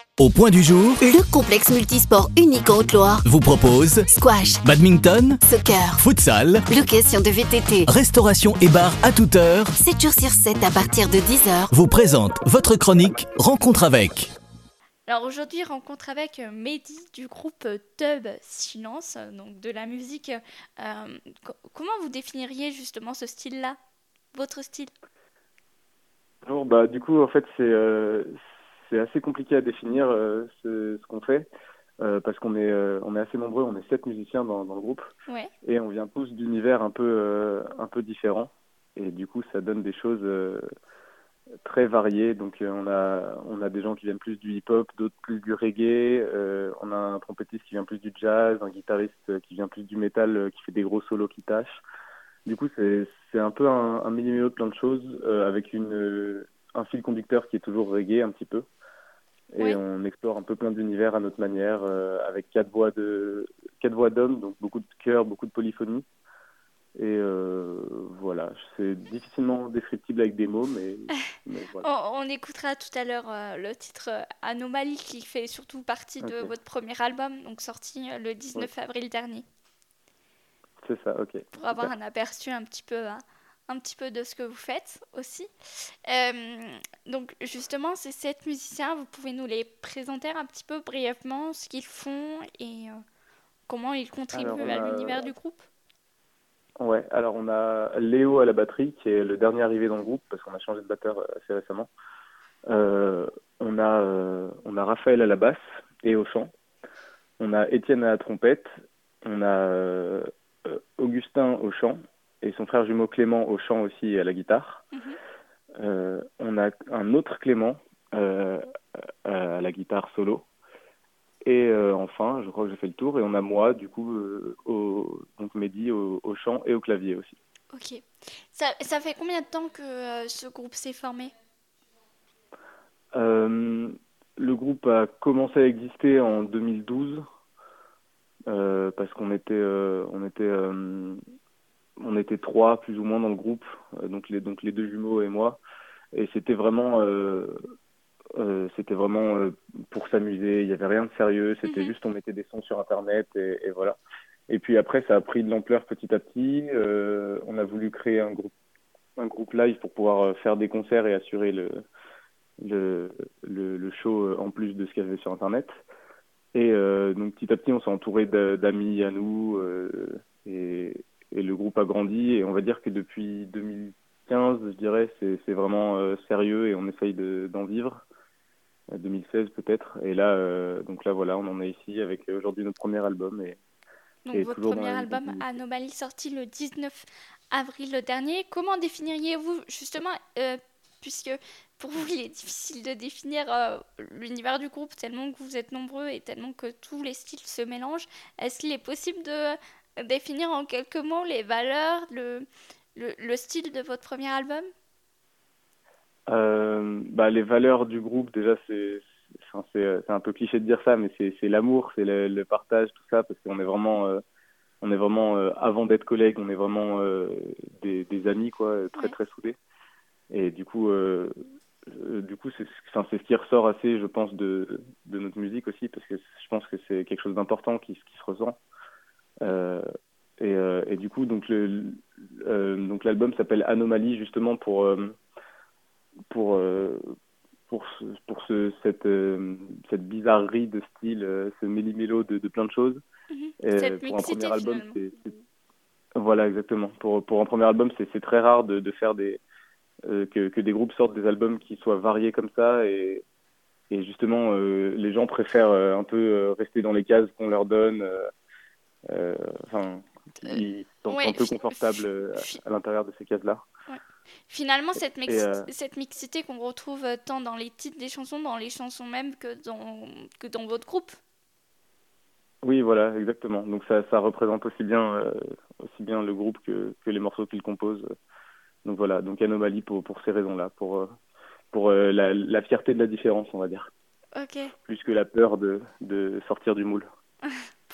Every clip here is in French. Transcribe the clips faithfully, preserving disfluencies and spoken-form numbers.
Au point du jour, Le complexe multisport unique en Haute-Loire vous propose squash, badminton, soccer, futsal, location de V T T. restauration et bar à toute heure, sept jours sur sept à partir de dix heures. vous présente votre chronique Rencontre avec. Alors aujourd'hui, rencontre avec euh, Mehdi du groupe euh, Tub Silence, euh, donc de la musique. Euh, co- comment vous définiriez justement ce style-là, votre style? Bonjour, bah, du coup, en fait, c'est euh, c'est assez compliqué à définir euh, ce, ce qu'on fait euh, parce qu'on est, euh, on est assez nombreux, on est sept musiciens dans, dans le groupe Ouais. et on vient tous d'univers un peu, euh, un peu différents et du coup, ça donne des choses euh, très variées. Donc, euh, on a, on a des gens qui viennent plus du hip-hop, d'autres plus du reggae, euh, on a un trompettiste qui vient plus du jazz, un guitariste euh, qui vient plus du métal, euh, qui fait des gros solos qui tâchent. Du coup, c'est c'est un peu un, un mini-mélo de plein de choses, euh, avec une, euh, un fil conducteur qui est toujours reggae un petit peu. Et Oui. on explore un peu plein d'univers à notre manière, euh, avec quatre voix de quatre voix d'hommes, donc beaucoup de chœurs, beaucoup de polyphonie. Et euh, voilà, c'est difficilement descriptible avec des mots, mais, mais On, voilà. on écoutera tout à l'heure euh, le titre euh, Anomalie qui fait surtout partie de Ok, votre premier album, donc sorti euh, le oui, dix-neuf avril dernier, c'est ça, ok, pour avoir super. un aperçu un petit peu, hein, un petit peu de ce que vous faites aussi. Euh, donc justement, ces sept musiciens, vous pouvez nous les présenter un petit peu brièvement, ce qu'ils font et euh, comment ils Alors contribuent on à a, l'univers du groupe. ouais, alors on a Léo à la batterie, qui est le dernier arrivé dans le groupe, parce qu'on a changé de batteur euh, assez récemment. Euh, on a, euh, on a Raphaël à la basse et au chant. On a Étienne à la trompette. On a euh, euh, Augustin au chant et son frère jumeau Clément au chant aussi et à la guitare. Mhm. Euh, on a un autre Clément euh, à la guitare solo. Et euh, enfin, je crois que j'ai fait le tour. Et on a moi, du coup, euh, au, donc Mehdi au, au chant et au clavier aussi. Ok. Ça, ça fait combien de temps que euh, ce groupe s'est formé? Euh, le groupe a commencé à exister en deux mille douze euh, parce qu'on était, euh, on était, euh, on était trois plus ou moins dans le groupe, euh, donc les, donc les deux jumeaux et moi. Et c'était vraiment, euh, euh, c'était vraiment euh, pour s'amuser. Il y avait rien de sérieux. C'était Mhm. juste on mettait des sons sur internet et, et voilà. Et puis après, ça a pris de l'ampleur petit à petit. Euh, on a voulu créer un groupe, un groupe live pour pouvoir euh, faire des concerts et assurer le, le, le, le show euh, en plus de ce qu'il y avait sur internet. Et euh, donc petit à petit, on s'est entouré d'a- d'amis à nous euh, et, et le groupe a grandi. Et on va dire que depuis deux mille quinze, je dirais, c'est c'est vraiment euh, sérieux et on essaye de, d'en vivre. Euh, deux mille seize peut-être. Et là, euh, donc là, voilà, on en est ici avec euh, aujourd'hui notre premier album et, Donc et votre toujours dans premier la même album continuité. Anomalie sorti le dix-neuf avril dernier. Comment définiriez-vous justement, euh, puisque pour vous il est difficile de définir euh, l'univers du groupe tellement que vous êtes nombreux et tellement que tous les styles se mélangent, est-ce qu'il est possible de définir en quelques mots les valeurs, le, le, le style de votre premier album? Euh, bah, les valeurs du groupe, déjà, c'est c'est enfin, c'est, euh, c'est un peu cliché de dire ça, mais c'est c'est l'amour, c'est le, le partage, tout ça, parce qu'on est vraiment, euh, on est vraiment euh, avant d'être collègues, on est vraiment euh, des, des amis, quoi, très Ouais. très soudés. Et du coup, euh, euh, du coup, c'est enfin, c'est ce qui ressort assez, je pense, de de notre musique aussi, parce que je pense que c'est quelque chose d'important qui qui se ressent. Euh, et, euh, et du coup, donc le euh, donc l'album s'appelle Anomalie justement pour euh, pour euh, pour ce, pour ce cette euh, cette bizarrerie de style, euh, ce méli-mélo de, de plein de choses. Mhm. Et Cette pour un premier mixité album, finalement. c'est c'est- voilà exactement. Pour pour un premier album, c'est c'est très rare de de faire des euh, que que des groupes sortent des albums qui soient variés comme ça et et justement euh, les gens préfèrent euh, un peu euh, rester dans les cases qu'on leur donne. euh, euh, Enfin, Euh, ils se sentent un ouais, peu fi- confortables fi- euh, fi- à l'intérieur de ces cases-là. ouais. Finalement, cette, Et mixi- euh, cette mixité qu'on retrouve euh, tant dans les titres des chansons, dans les chansons même que dans, que dans votre groupe. oui, voilà, exactement. Donc ça, ça représente aussi bien, euh, aussi bien le groupe que, que les morceaux qu'il compose. Donc voilà, donc Anomalie pour, pour ces raisons-là, pour, euh, pour euh, la, la fierté de la différence, on va dire, Ok, plus que la peur de, de sortir du moule. pour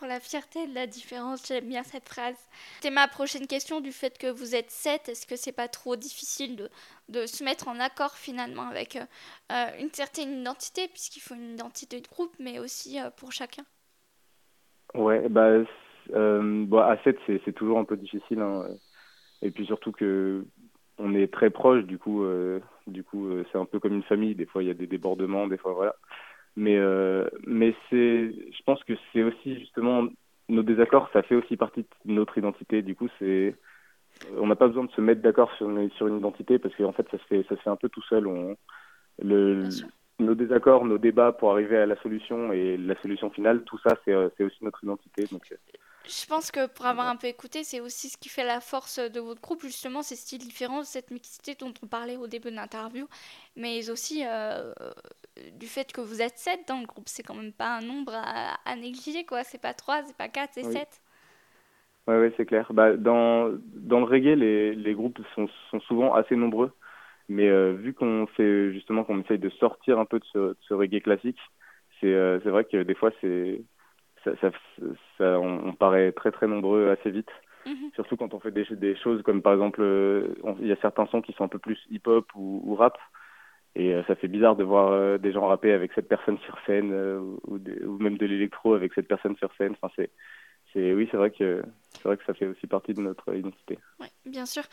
pour la fierté de la différence. J'aime bien cette phrase. C'était ma prochaine question du fait que vous êtes sept. Est-ce que c'est pas trop difficile de, de se mettre en accord finalement avec euh, euh, une certaine identité, puisqu'il faut une identité de groupe, mais aussi euh, pour chacun? Ouais, bah, euh, bon, à sept, c'est, c'est toujours un peu difficile, hein. Et puis surtout que on est très proches, du coup, euh, du coup, euh, c'est un peu comme une famille. Des fois, il y a des débordements, des fois, voilà. Mais, euh, mais c'est, je pense que c'est aussi justement nos désaccords, ça fait aussi partie de notre identité. Du coup, c'est, on n'a pas besoin de se mettre d'accord sur une, sur une identité parce qu'en fait, ça se fait, ça se fait un peu tout seul. On, Bien le, sûr. nos désaccords, nos débats pour arriver à la solution et la solution finale, tout ça, c'est, euh, c'est aussi notre identité. Donc, euh, Je pense que pour avoir voilà. un peu écouté, c'est aussi ce qui fait la force de votre groupe, justement, ces styles différents, cette mixité dont on parlait au début de l'interview, mais aussi euh, du fait que vous êtes sept dans le groupe. C'est quand même pas un nombre à, à négliger, quoi. C'est pas trois, c'est pas quatre, c'est Oui. sept. Ouais, ouais, c'est clair. Bah, dans, dans le reggae, les, les groupes sont, sont souvent assez nombreux. Mais euh, vu qu'on fait justement qu'on essaye de sortir un peu de ce, de ce reggae classique, c'est euh, c'est vrai que des fois c'est ça, ça, ça on, on paraît très très nombreux assez vite. Mhm. Surtout quand on fait des, des choses comme par exemple euh, on- il y a certains sons qui sont un peu plus hip-hop ou, ou rap et euh, ça fait bizarre de voir euh, des gens rapper avec cette personne sur scène euh, ou, ou, des- ou même de l'électro avec cette personne sur scène. Enfin c'est c'est oui c'est vrai que c'est vrai que ça fait aussi partie de notre identité. Ouais, bien sûr.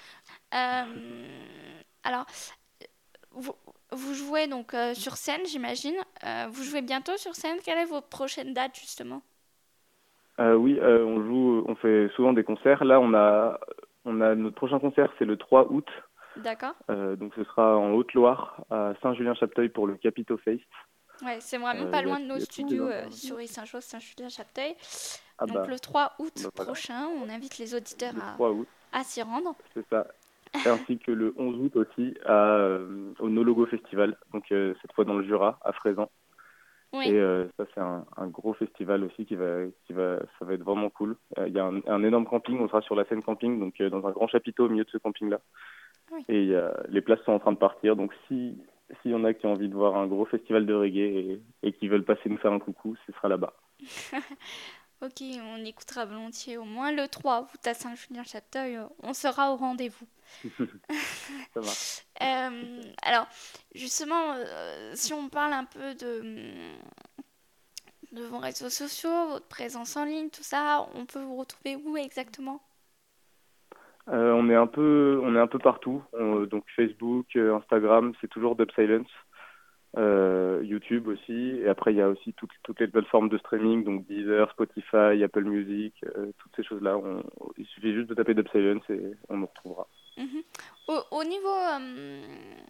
Euh, alors, vous, vous jouez donc euh, sur scène, j'imagine. Euh, vous jouez bientôt sur scène. Quelle est votre prochaine date, justement? Euh, oui, euh, on joue, on fait souvent des concerts. Là, on a, on a notre prochain concert, c'est le trois août. D'accord. Euh, donc, ce sera en Haute-Loire, à Saint-Julien-Chapteuil pour le Capitol Fest. Ouais, c'est vraiment Euh, pas Il y a, loin de nos il y a toutes les studios euh, informations. sur Saint-Chose, Saint-Julien-Chapteuil. Ah Donc bah, le trois août bah voilà, prochain, on invite les auditeurs le à, trois août, à s'y rendre. c'est ça. Ainsi que le onze août aussi à, euh, au No Logo Festival. Donc, euh, cette fois dans le Jura, à Frézan. Et Oui, euh, ça, c'est un, un gros festival aussi qui va, qui va, ça va être vraiment cool. Euh, Il y a un, un énorme camping, on sera sur la scène camping, donc euh, dans un grand chapiteau au milieu de ce camping-là. oui. Et il y a, les places sont en train de partir, donc si s'il y en a qui ont envie de voir un gros festival de reggae et, et qui veulent passer nous faire un coucou, ce sera là-bas. Ok, on écoutera volontiers au moins le trois août à Saint-Julien-Chapteuil. euh, On sera au rendez-vous. Ça marche. Euh, alors, justement, euh, si on parle un peu de, de vos réseaux sociaux, votre présence en ligne, tout ça, on peut vous retrouver où exactement? Euh, on est un peu, on est un peu partout. On- donc Facebook, euh, Instagram, c'est toujours Dub Silence. Euh, YouTube aussi. Et après, il y a aussi toutes, toutes les plateformes de streaming, donc Deezer, Spotify, Apple Music, euh, toutes ces choses-là. On- il suffit juste de taper Dub Silence et on nous retrouvera. Mhm. Au, au niveau, euh,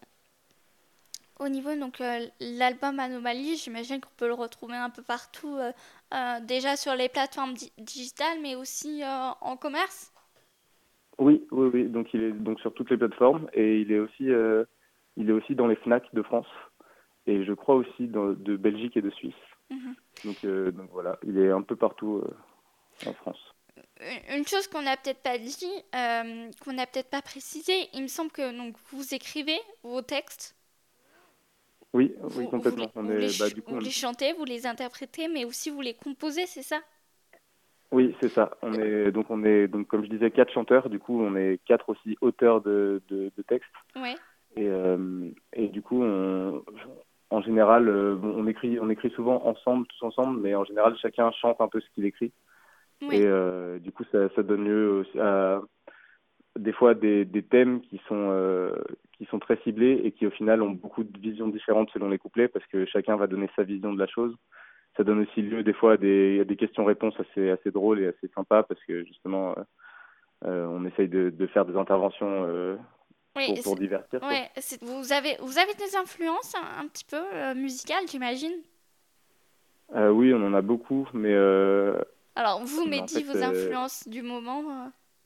au niveau donc euh, l'album Anomalie, j'imagine qu'on peut le retrouver un peu partout, euh, euh, déjà sur les plateformes di- digitales, mais aussi euh, en commerce. Oui, oui, oui. Donc il est donc sur toutes les plateformes et il est aussi, euh, il est aussi dans les Fnac de France et je crois aussi dans, de Belgique et de Suisse. Mhm. Donc, euh, donc voilà, il est un peu partout euh, en France. Une une chose qu'on n'a peut-être pas dit, euh, qu'on n'a peut-être pas précisé, il me semble que donc vous écrivez vos textes, Oui, oui, vous, vous, les, complètement. On vous, les, est, bah ch- du coup, vous on- les chantez, vous les interprétez, mais aussi vous les composez, c'est ça? oui, c'est ça. On est donc on est donc comme je disais quatre chanteurs. Du coup, on est quatre aussi auteurs de de, de textes Ouais, et euh, et du coup, on, en général, euh, bon, on écrit on écrit souvent ensemble, tous ensemble, mais en général, chacun chante un peu ce qu'il écrit. oui, Et euh, du coup, ça, ça donne lieu aussi à des fois des, des thèmes qui sont euh, qui sont très ciblés et qui au final ont beaucoup de visions différentes selon les couplets parce que chacun va donner sa vision de la chose. Ça donne aussi lieu des fois à des, à des questions-réponses assez assez drôles et assez sympas parce que justement euh, euh, on essaye de, de faire des interventions euh, oui. pour pour c'est- divertir quoi. Ouais, c'est- vous avez, vous avez des influences un, un petit peu euh, musicales, j'imagine. Euh, oui, on en a beaucoup, mais euh, Alors, vous, mais en Mehdi, fait vos euh, influences du moment. euh,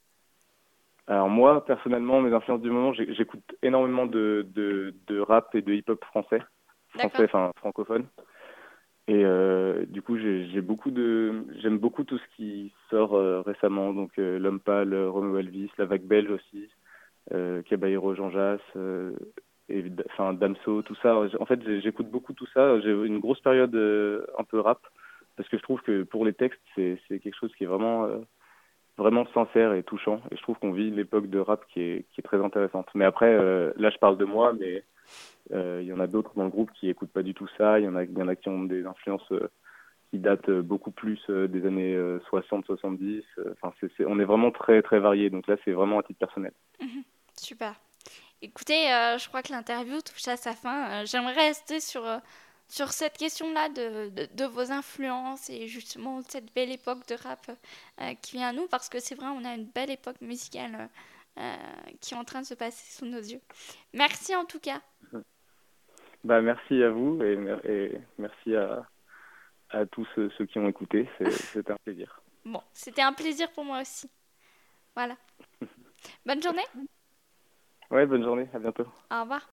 alors moi personnellement mes influences du moment j'ai- j'écoute énormément de, de de rap et de hip-hop français français D'accord. enfin francophone. Et euh, du coup, j'ai j'ai beaucoup de, j'aime beaucoup tout ce qui sort euh, récemment, donc euh, L'Homme Pâle, euh, Romeo Elvis, La Vague Belge aussi, euh, Caballero Jean Jass, euh, et, enfin Damso, tout ça. En fait, j'ai- j'écoute beaucoup tout ça. J'ai eu une grosse période euh, un peu rap, parce que je trouve que pour les textes, c'est, c'est quelque chose qui est vraiment, euh, vraiment sincère et touchant. Et je trouve qu'on vit une époque de rap qui est, qui est très intéressante. Mais après, euh, là, je parle de moi, mais il euh, y en a d'autres dans le groupe qui n'écoutent pas du tout ça. Il y en a, y en a qui ont des influences euh, qui datent beaucoup plus euh, des années euh, soixante soixante-dix. Enfin, c'est, c'est, on est vraiment très, très variés. Donc là, c'est vraiment à titre personnel. Mmh, super. Écoutez, euh, je crois que l'interview touche à sa fin. Euh, j'aimerais rester sur, euh, sur cette question-là de, de, de vos influences et justement cette belle époque de rap euh, qui vient à nous, parce que c'est vrai, on a une belle époque musicale euh, qui est en train de se passer sous nos yeux. Merci en tout cas. Bah, merci à vous et, et merci à, à tous ceux, ceux qui ont écouté. C'est, c'était un plaisir. Bon, c'était un plaisir pour moi aussi. Voilà. Bonne journée. Ouais, bonne journée, à bientôt. Au revoir.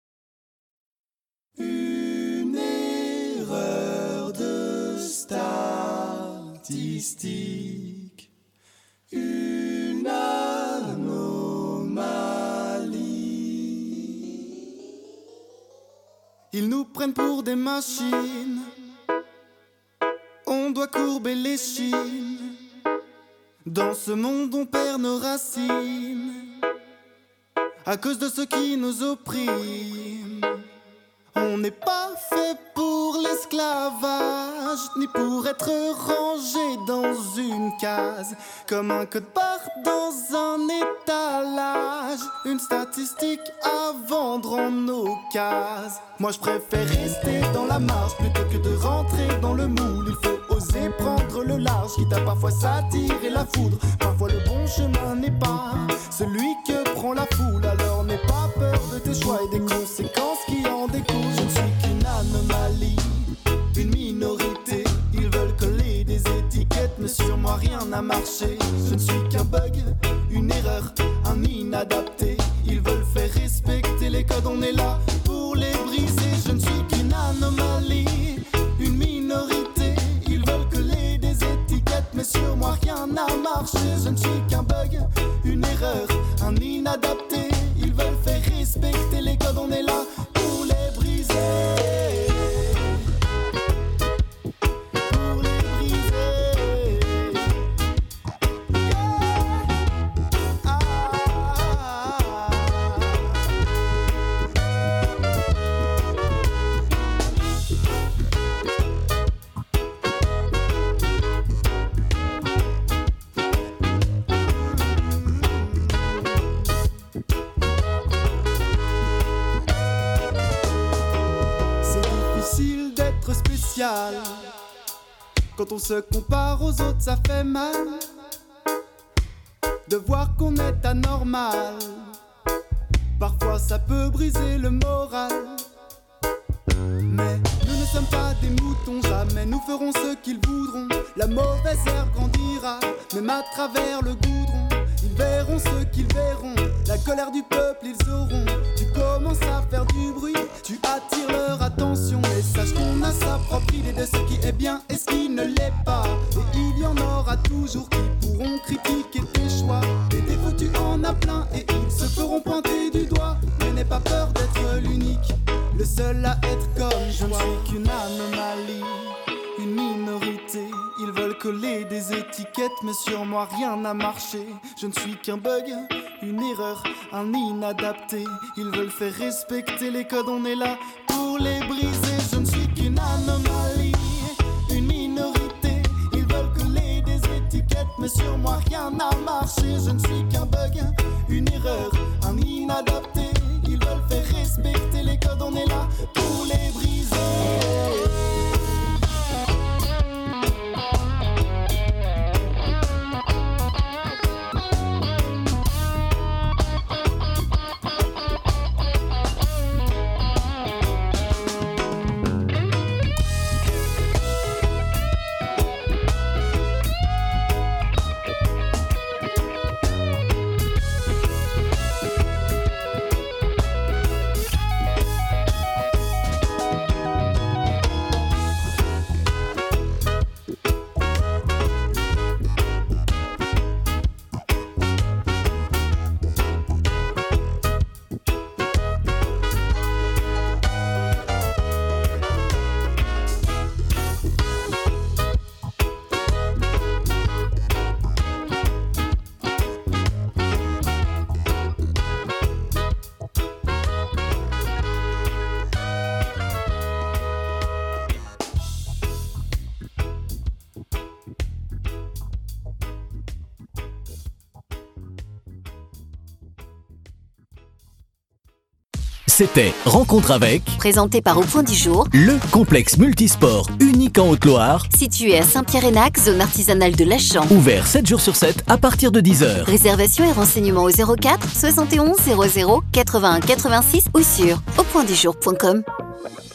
Une erreur de statistique, une anomalie. Ils nous prennent pour des machines, on doit courber les chines. Dans ce monde on perd nos racines à cause de ceux qui nous oppriment. On n'est pas fait pour l'esclavage, ni pour être rangé dans une case, comme un code barre dans un étalage, une statistique à vendre en nos cases. Moi je préfère rester dans la marge plutôt que de rentrer dans le moule. Il faut oser prendre le large, quitte à parfois s'attirer la foudre. Parfois le bon chemin n'est pas celui que prend la foule. Alors n'aie pas peur de tes choix et des conséquences qui en découlent. Je ne suis qu'une anomalie, une minorité. Ils veulent coller des étiquettes, mais sur moi rien n'a marché. Je ne suis qu'un bug, une erreur, un inadapté. Ils veulent faire respecter les codes, on est là pour les briser. Je ne suis qu'une anomalie, une minorité. Ils veulent coller des étiquettes, mais sur moi rien n'a marché. Je ne suis qu'un bug, une erreur, un inadapté. Ils veulent faire respecter les codes, on est là pour les briser. Pour les briser. Yeah. Ah. Spécial. Quand on se compare aux autres, ça fait mal de voir qu'on est anormal. Parfois ça peut briser le moral, mais nous ne sommes pas des moutons. Jamais nous ferons ce qu'ils voudront. La mauvaise herbe grandira, même à travers le goudron. Ils verront ce qu'ils verront, la colère du peuple ils auront. Tu commences à faire du bruit, tu attires leur attention. Mais sache qu'on a sa propre idée de ce qui est bien et ce qui ne l'est pas. Et il y en aura toujours qui pourront critiquer tes choix. Des défauts tu en as plein et ils se feront pointer du doigt. Mais n'aie pas peur d'être l'unique, le seul à être comme je ne suis qu'une anomalie, une minorité. Ils veulent coller des étiquettes, mais sur moi rien n'a marché. Je ne suis qu'un bug, une erreur, un inadapté. Ils veulent faire respecter les codes, on est là pour les briser. Je ne suis qu'une anomalie, une minorité. Ils veulent coller des étiquettes, mais sur moi rien n'a marché. Je ne suis qu'un bug, une erreur, un inadapté. Ils veulent faire respecter les codes, on est là pour les briser. C'était Rencontre avec Présenté par Au Point du Jour, le complexe multisport unique en Haute-Loire, situé à Saint-Pierre-et-Nac, zone artisanale de Lachamp. ouvert sept jours sur sept à partir de dix heures. Réservation et renseignements au zéro quatre soixante et onze zéro zéro quatre-vingt-un quatre-vingt-six ou sur au point du jour point com.